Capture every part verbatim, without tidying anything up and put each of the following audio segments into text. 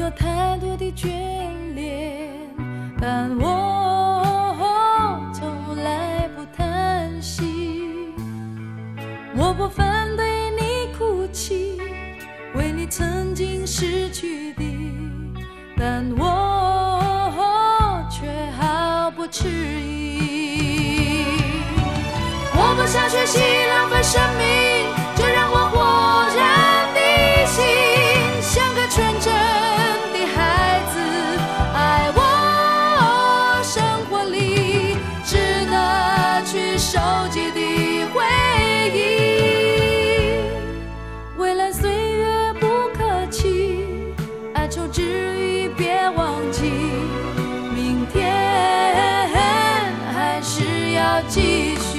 有太多的眷恋，但我从来不叹息。我不反对你哭泣，为你曾经失去的，但我却毫不迟疑。我不想学习浪费生命，就让我豁然的心，像个纯真的孩子，爱我生活里值得去收集的回忆。未来岁月不可期，哀愁之余别忘记，明天还是要继续。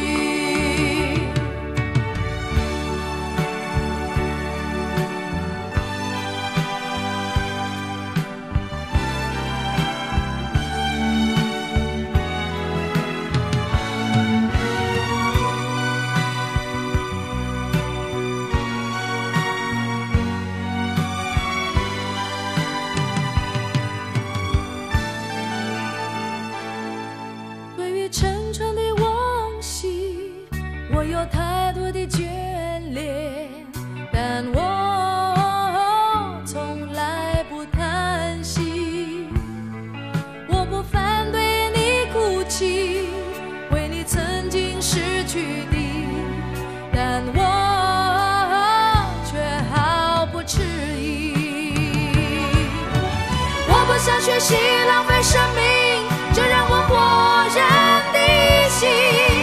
沉重的往昔，我有太多的眷恋，但我从来不叹息。我不反对你哭泣，为你曾经失去的，但我却毫不迟疑。我不想学习浪费生命，就让我豁然的心，